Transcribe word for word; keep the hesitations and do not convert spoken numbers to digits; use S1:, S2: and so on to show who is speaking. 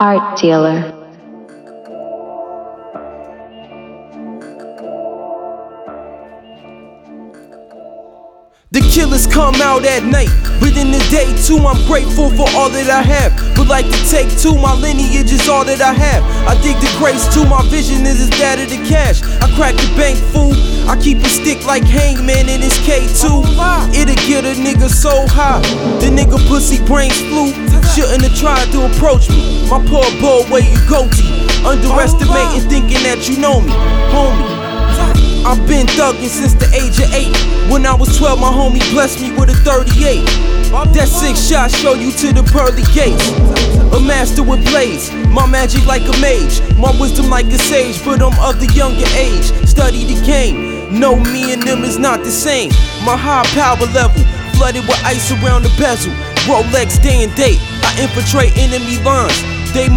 S1: Art dealer.
S2: The killers come out at night, but in the day too, I'm grateful for all that I have. But like to take two, my lineage is all that I have. I dig the grace too, my vision is, is that of the cash. I crack the bank, fool. I keep a stick like Hangman in his K two. It'll get a nigga so high, the nigga pussy brains flew. Shouldn't have tried to approach me. My poor boy, where you go to? Underestimating, thinking that you know me, homie. I've been thugging since the age of eight. When I was twelve, my homie blessed me with a thirty-eight. That six shot show you to the pearly gates. A master with blades, my magic like a mage, my wisdom like a sage, but I'm of the younger age. Study the game, know me and them is not the same. My high power level, flooded with ice around the bezel. Rolex day and date, I infiltrate enemy lines.